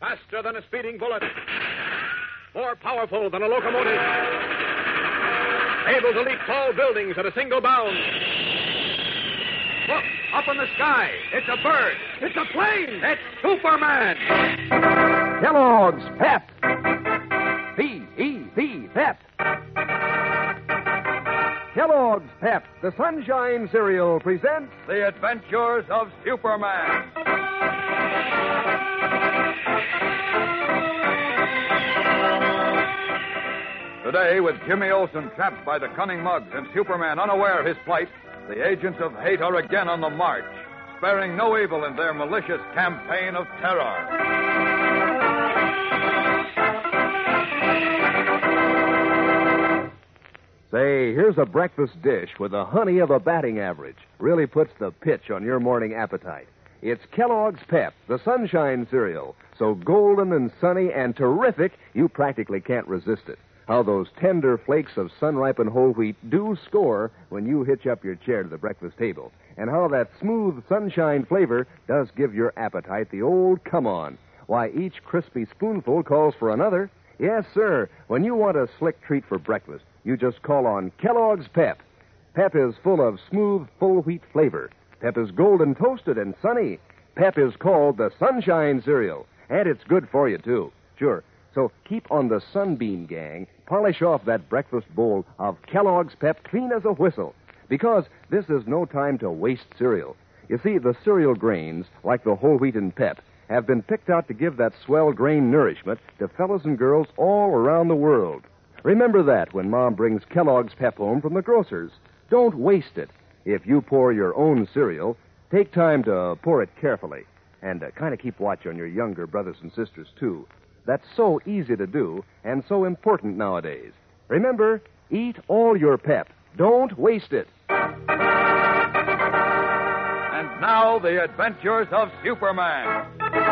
Faster than a speeding bullet. More powerful than a locomotive. Able to leap tall buildings at a single bound. Look, up in the sky. It's a bird. It's a plane. It's Superman. Kellogg's Pep. P-E-P, Pep. Kellogg's Pep, the Sunshine Cereal, presents The Adventures of Superman. Today, with Jimmy Olsen trapped by the cunning Muggs and Superman unaware of his plight, the agents of hate are again on the march, sparing no evil in their malicious campaign of terror. Say, here's a breakfast dish with the honey of a batting average. Really puts the pitch on your morning appetite. It's Kellogg's Pep, the Sunshine Cereal. So golden and sunny and terrific, you practically can't resist it. How those tender flakes of sun-ripened whole wheat do score when you hitch up your chair to the breakfast table. And how that smooth sunshine flavor does give your appetite the old come-on. Why, each crispy spoonful calls for another. Yes, sir. When you want a slick treat for breakfast, you just call on Kellogg's Pep. Pep is full of smooth, full wheat flavor. Pep is golden toasted and sunny. Pep is called the Sunshine Cereal. And it's good for you, too. Sure. So keep on the Sunbeam gang. Polish off that breakfast bowl of Kellogg's Pep clean as a whistle. Because this is no time to waste cereal. You see, the cereal grains, like the whole wheat and Pep, have been picked out to give that swell grain nourishment to fellows and girls all around the world. Remember that when Mom brings Kellogg's Pep home from the grocer's. Don't waste it. If you pour your own cereal, take time to pour it carefully. And kind of keep watch on your younger brothers and sisters, too. That's so easy to do and so important nowadays. Remember, eat all your Pep. Don't waste it. And now, the adventures of Superman.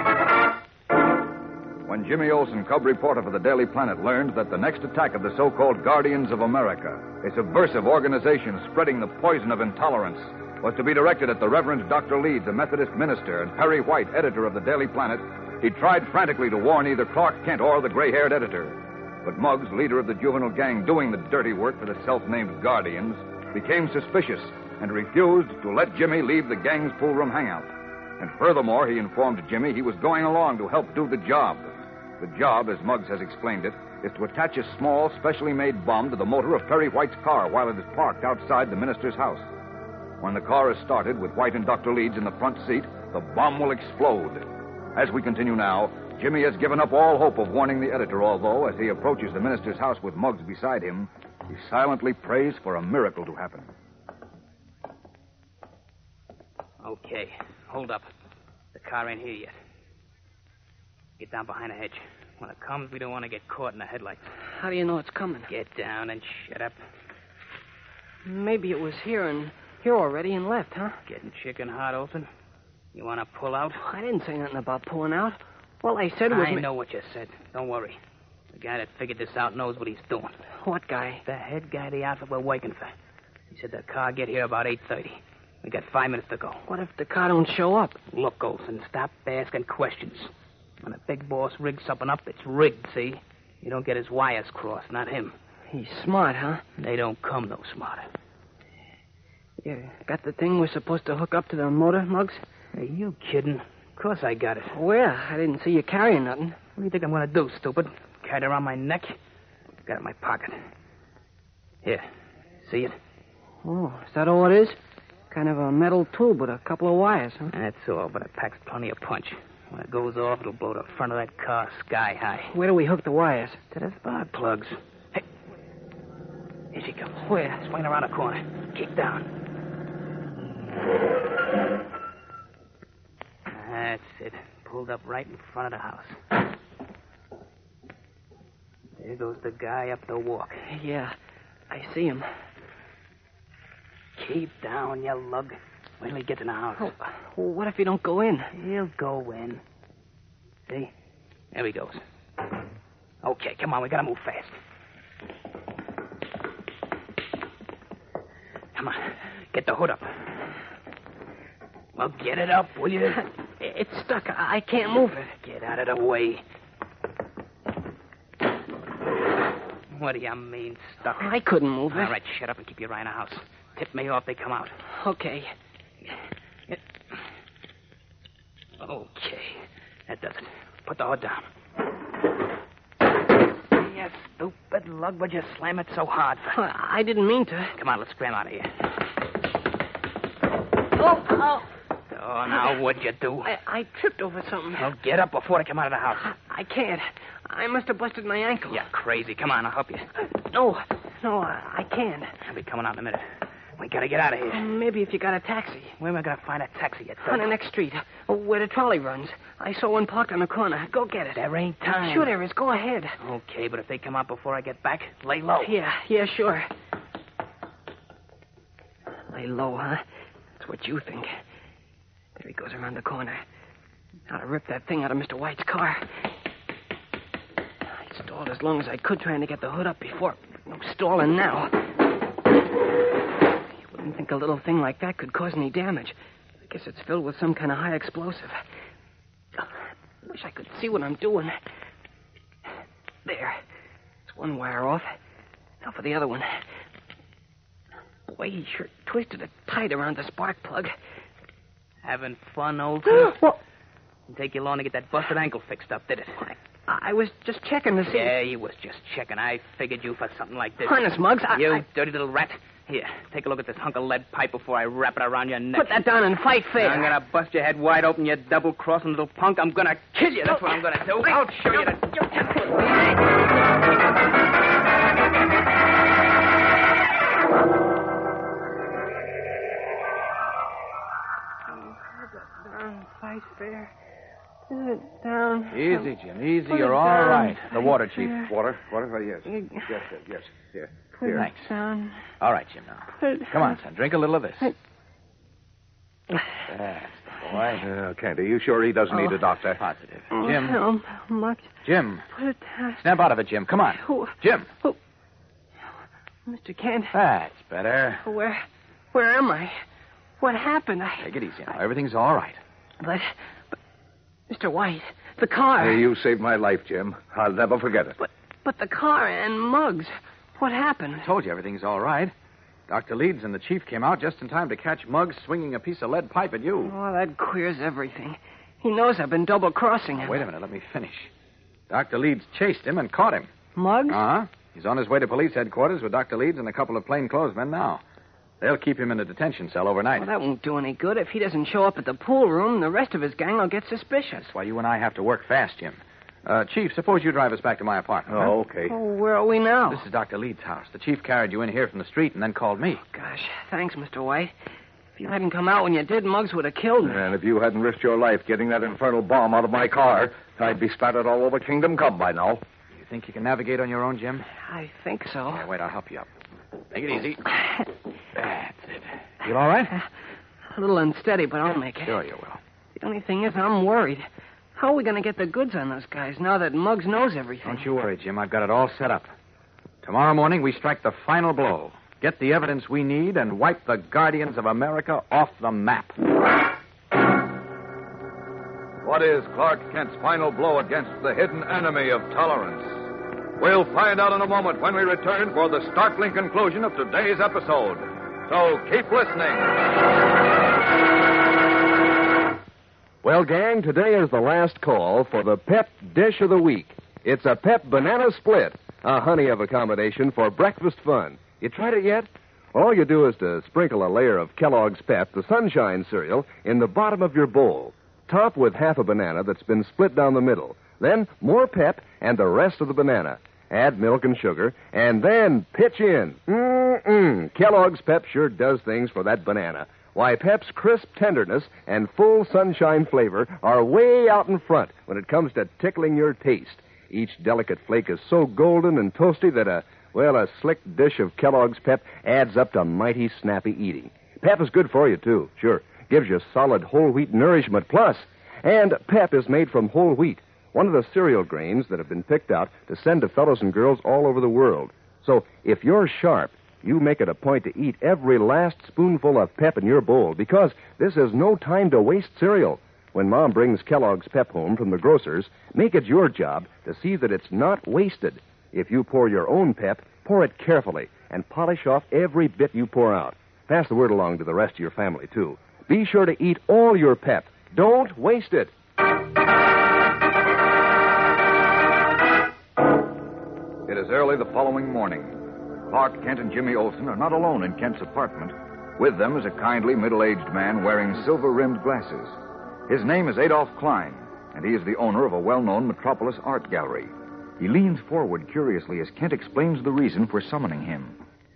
When Jimmy Olsen, cub reporter for the Daily Planet, learned that the next attack of the so-called Guardians of America, a subversive organization spreading the poison of intolerance, was to be directed at the Reverend Dr. Leeds, a Methodist minister, and Perry White, editor of the Daily Planet, he tried frantically to warn either Clark Kent or the gray-haired editor. But Muggs, leader of the juvenile gang doing the dirty work for the self-named Guardians, became suspicious and refused to let Jimmy leave the gang's poolroom hangout. And furthermore, he informed Jimmy he was going along to help do the job. The job, as Muggs has explained it, is to attach a small, specially made bomb to the motor of Perry White's car while it is parked outside the minister's house. When the car is started with White and Dr. Leeds in the front seat, the bomb will explode. As we continue now, Jimmy has given up all hope of warning the editor, although, as he approaches the minister's house with Muggs beside him, he silently prays for a miracle to happen. Okay, hold up. The car ain't here yet. Get down behind a hedge. When it comes, we don't want to get caught in the headlights. How do you know it's coming? Get down and shut up. Maybe it was here already and left, huh? Getting chicken hot, Olsen? You want to pull out? I didn't say nothing about pulling out. All I said was... I know what you said. Don't worry. The guy that figured this out knows what he's doing. What guy? The head guy of the outfit we're working for. He said the car get here about 8:30. We got 5 minutes to go. What if the car don't show up? Look, Olsen, stop asking questions. When a big boss rigs something up, it's rigged, see? You don't get his wires crossed, not him. He's smart, huh? They don't come no smarter. You got the thing we're supposed to hook up to the motor, Muggs? Are you kidding? Of course I got it. Where? I didn't see you carrying nothing. What do you think I'm going to do, stupid? Carry it around my neck? Got it in my pocket. Here. See it? Oh, is that all it is? Kind of a metal tube with a couple of wires, huh? That's all, but it packs plenty of punch. When it goes off, it'll blow the front of that car sky high. Where do we hook the wires? To the spark plugs. Hey. Here she comes. Where? Swing around the corner. Kick down. That's it. Pulled up right in front of the house. There goes the guy up the walk. Yeah, I see him. Keep down, you lug. Wait till he gets in the house. Oh, well, what if he don't go in? He'll go in. See? There he goes. Okay, come on. We gotta move fast. Come on. Get the hood up. Well, get it up, will you? It's stuck. I can't move it. Get out of the way. What do you mean, stuck? I couldn't move it. All right, shut up and keep your eye on the house. Tip me off, they come out. Okay. Okay. That does it. Put the hood down. You stupid lug, would you slam it so hard? I didn't mean to. Come on, let's scram out of here. Oh. Oh, now what'd you do? I tripped over something. Well, get up before they come out of the house. I can't. I must have busted my ankle. You're crazy. Come on, I'll help you. No, I can't. I'll be coming out in a minute. We gotta get out of here. Maybe if you got a taxi. Where am I gonna find a taxi at? On the next street, where the trolley runs. I saw one parked on the corner. Go get it. There ain't time. Sure there is. Go ahead. Okay, but if they come out before I get back, lay low. Yeah, sure. Lay low, huh? That's what you think. There he goes around the corner. Now to rip that thing out of Mr. White's car. I stalled as long as I could trying to get the hood up before. No stalling now. You wouldn't think a little thing like that could cause any damage. I guess it's filled with some kind of high explosive. I wish I could see what I'm doing. There. It's one wire off. Now for the other one. Boy, he sure twisted it tight around the spark plug. Having fun, old thing? What? Didn't take you long to get that busted ankle fixed up, did it? I was just checking to see. Yeah, you was just checking. I figured you for something like this. Honest, Muggs, You dirty little rat. Here, take a look at this hunk of lead pipe before I wrap it around your neck. Put that down and fight fair. I'm gonna bust your head wide open, you double-crossing little punk. I'm gonna kill you. That's what I'm gonna do. I'll show you Fight fair. Down. Easy, Jim. Easy. You're all right. The water, Chief. Water? Water? Yes. Yes. Here. Thanks. Down. All right, Jim, now. Come on, son. Drink a little of this. That's the boy. Kent, are you sure he doesn't need a doctor? Positive. Jim. Oh, Muggs. Jim. Put it down. Snap out of it, Jim. Come on. Jim. Mr. Kent. That's better. Where am I? What happened? Take it easy now. Everything's all right. But Mr. White, the car. You saved my life, Jim. I'll never forget it. But the car and Muggs. What happened? I told you everything's all right. Dr. Leeds and the chief came out just in time to catch Muggs swinging a piece of lead pipe at you. Oh, that queers everything. He knows I've been double-crossing him. Wait a minute. Let me finish. Dr. Leeds chased him and caught him. Muggs? Uh-huh. He's on his way to police headquarters with Dr. Leeds and a couple of plainclothesmen now. They'll keep him in a detention cell overnight. Well, that won't do any good. If he doesn't show up at the pool room, the rest of his gang will get suspicious. That's why you and I have to work fast, Jim. Chief, suppose you drive us back to my apartment. Oh, okay. Oh, where are we now? This is Dr. Leeds' house. The chief carried you in here from the street and then called me. Gosh, thanks, Mr. White. If you hadn't come out when you did, Muggs would have killed me. And if you hadn't risked your life getting that infernal bomb out of my car, I'd be spattered all over Kingdom Come by now. You think you can navigate on your own, Jim? I think so. Yeah, wait, I'll help you up. Take it easy. That's it. Feel all right? A little unsteady, but I'll make it. Sure you will. The only thing is, I'm worried. How are we going to get the goods on those guys now that Muggs knows everything? Don't you worry, Jim. I've got it all set up. Tomorrow morning, we strike the final blow. Get the evidence we need and wipe the Guardians of America off the map. What is Clark Kent's final blow against the hidden enemy of tolerance? We'll find out in a moment when we return for the startling conclusion of today's episode. So keep listening. Well, gang, today is the last call for the Pep Dish of the Week. It's a Pep Banana Split, a honey of accommodation for breakfast fun. You tried it yet? All you do is to sprinkle a layer of Kellogg's Pep, the Sunshine cereal, in the bottom of your bowl. Top with half a banana that's been split down the middle. Then more Pep and the rest of the banana. Add milk and sugar, and then pitch in. Kellogg's Pep sure does things for that banana. Why, Pep's crisp tenderness and full sunshine flavor are way out in front when it comes to tickling your taste. Each delicate flake is so golden and toasty that a slick dish of Kellogg's Pep adds up to mighty snappy eating. Pep is good for you, too. Sure, gives you solid whole wheat nourishment plus. And Pep is made from whole wheat, one of the cereal grains that have been picked out to send to fellows and girls all over the world. So if you're sharp, you make it a point to eat every last spoonful of Pep in your bowl because this is no time to waste cereal. When Mom brings Kellogg's Pep home from the grocer's, make it your job to see that it's not wasted. If you pour your own Pep, pour it carefully and polish off every bit you pour out. Pass the word along to the rest of your family, too. Be sure to eat all your Pep. Don't waste it. It is early the following morning. Clark Kent and Jimmy Olsen are not alone in Kent's apartment. With them is a kindly, middle-aged man wearing silver-rimmed glasses. His name is Adolph Klein, and he is the owner of a well-known Metropolis art gallery. He leans forward curiously as Kent explains the reason for summoning him.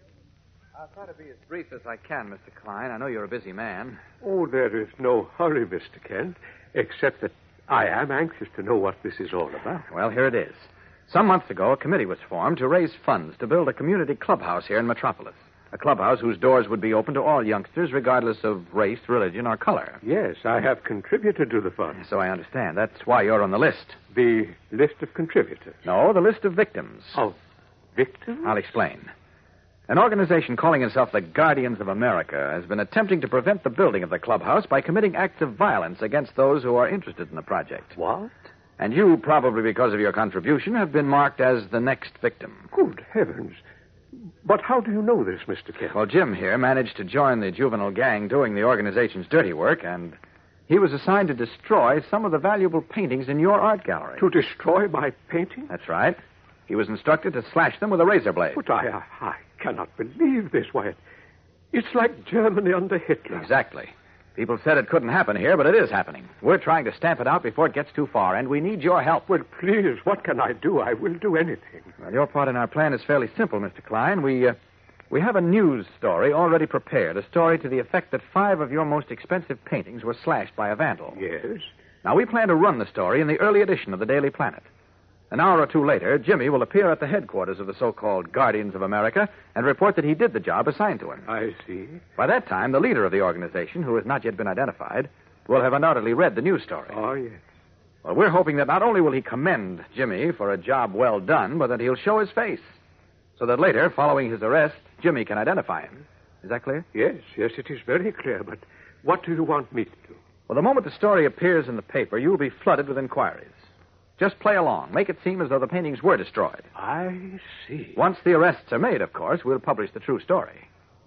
I'll try to be as brief as I can, Mr. Klein. I know you're a busy man. Oh, there is no hurry, Mr. Kent, except that I am anxious to know what this is all about. Well, here it is. Some months ago, a committee was formed to raise funds to build a community clubhouse here in Metropolis. A clubhouse whose doors would be open to all youngsters, regardless of race, religion, or color. Yes, I have contributed to the fund. So I understand. That's why you're on the list. The list of contributors? No, the list of victims. Of victims? I'll explain. An organization calling itself the Guardians of America has been attempting to prevent the building of the clubhouse by committing acts of violence against those who are interested in the project. What? And you, probably because of your contribution, have been marked as the next victim. Good heavens. But how do you know this, Mr. Kent? Well, Jim here managed to join the juvenile gang doing the organization's dirty work, and he was assigned to destroy some of the valuable paintings in your art gallery. To destroy my painting? That's right. He was instructed to slash them with a razor blade. But I cannot believe this, Wyatt. It's like Germany under Hitler. Exactly. People said it couldn't happen here, but it is happening. We're trying to stamp it out before it gets too far, and we need your help. Well, please, what can I do? I will do anything. Well, your part in our plan is fairly simple, Mr. Klein. We have a news story already prepared, a story to the effect that 5 of your most expensive paintings were slashed by a vandal. Yes? Now, we plan to run the story in the early edition of the Daily Planet. An hour or two later, Jimmy will appear at the headquarters of the so-called Guardians of America and report that he did the job assigned to him. I see. By that time, the leader of the organization, who has not yet been identified, will have undoubtedly read the news story. Oh, yes. Well, we're hoping that not only will he commend Jimmy for a job well done, but that he'll show his face, so that later, following his arrest, Jimmy can identify him. Is that clear? Yes, it is very clear, but what do you want me to do? Well, the moment the story appears in the paper, you'll be flooded with inquiries. Just play along. Make it seem as though the paintings were destroyed. I see. Once the arrests are made, of course, we'll publish the true story.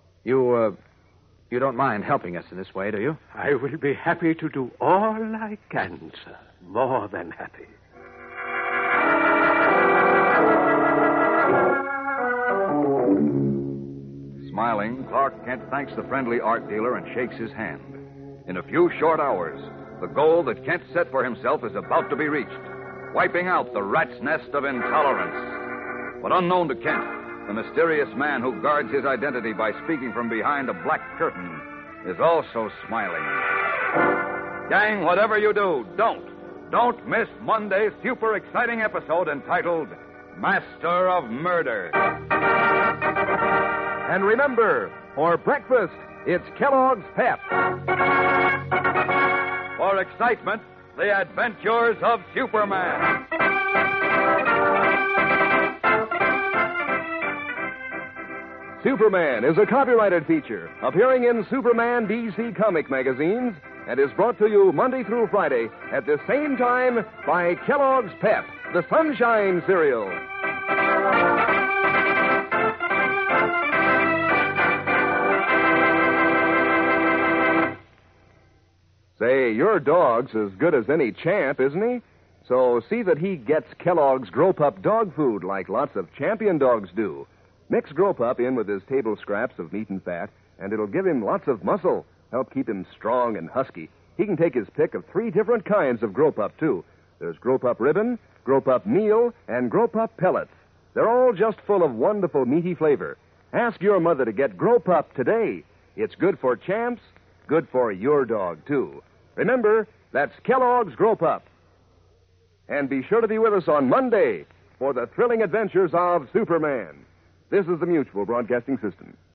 You don't mind helping us in this way, do you? I will be happy to do all I can, sir. More than happy. Smiling, Clark Kent thanks the friendly art dealer and shakes his hand. In a few short hours, the goal that Kent set for himself is about to be reached, wiping out the rat's nest of intolerance. But unknown to Kent, the mysterious man who guards his identity by speaking from behind a black curtain is also smiling. Gang, whatever you do, don't miss Monday's super exciting episode entitled Master of Murder. And remember, for breakfast, it's Kellogg's Pep. For excitement, the adventures of Superman. Superman is a copyrighted feature appearing in Superman DC comic magazines and is brought to you Monday through Friday at the same time by Kellogg's Pep, the Sunshine Cereal. Say, your dog's as good as any champ, isn't he? So see that he gets Kellogg's Grow Pup dog food like lots of champion dogs do. Mix Grow Pup in with his table scraps of meat and fat, and it'll give him lots of muscle, help keep him strong and husky. He can take his pick of 3 different kinds of Grow Pup, too. There's Grow Pup Ribbon, Grow Pup Meal, and Grow Pup Pellets. They're all just full of wonderful meaty flavor. Ask your mother to get Grow Pup today. It's good for champs, good for your dog, too. Remember, that's Kellogg's Grow Pup. And be sure to be with us on Monday for the thrilling adventures of Superman. This is the Mutual Broadcasting System.